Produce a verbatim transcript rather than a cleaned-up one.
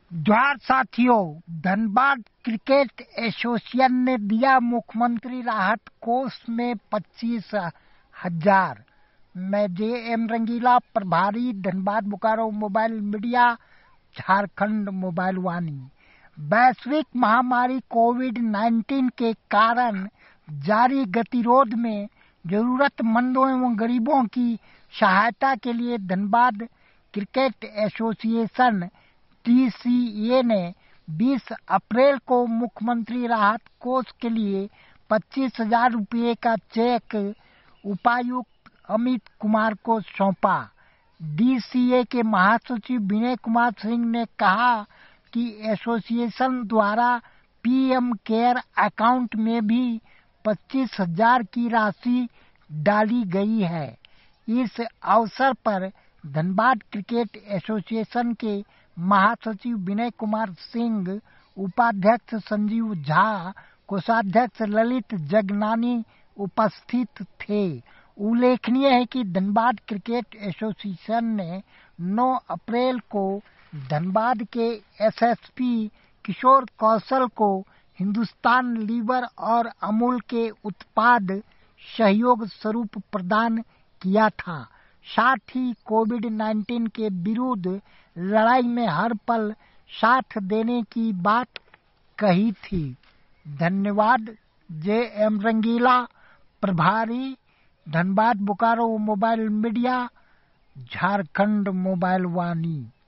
जोहार साथियों, Dhanbad cricket association ने दिया मुख्यमंत्री राहत कोष में पच्चीस हजार। मैं जे एम रंगीला, प्रभारी Dhanbad Bokaro mobile media, Jharkhand mobile Vaani. वैश्विक महामारी कोविड उन्नीस के कारण जारी गतिरोध में जरूरतमंदों एवं गरीबों की सहायता के लिए Dhanbad cricket association T C A ने बीस अप्रैल को मुख्यमंत्री राहत कोष के लिए पच्चीस हजार रुपये का चेक उपायुक्त अमित कुमार को सौंपा। डी सी ए के महासचिव विनय कुमार सिंह ने कहा कि एसोसिएशन द्वारा पी एम केयर अकाउंट में भी पच्चीस हजार की राशि डाली गई है। इस अवसर पर धनबाद क्रिकेट एसोसिएशन के महासचिव विनय कुमार सिंह, उपाध्यक्ष संजीव झा, कोषाध्यक्ष ललित जगनानी उपस्थित थे। उल्लेखनीय है कि धनबाद क्रिकेट एसोसिएशन ने नौ अप्रैल को धनबाद के S S P Kishore Kaushal को हिंदुस्तान लीवर और अमूल के उत्पाद सहयोग स्वरूप प्रदान किया था। साथ ही कोविड उन्नीस के विरुद्ध लड़ाई में हर पल साथ देने की बात कही थी। धन्यवाद। जे एम रंगीला, प्रभारी Dhanbad Bokaro mobile media, Jharkhand mobile वाणी।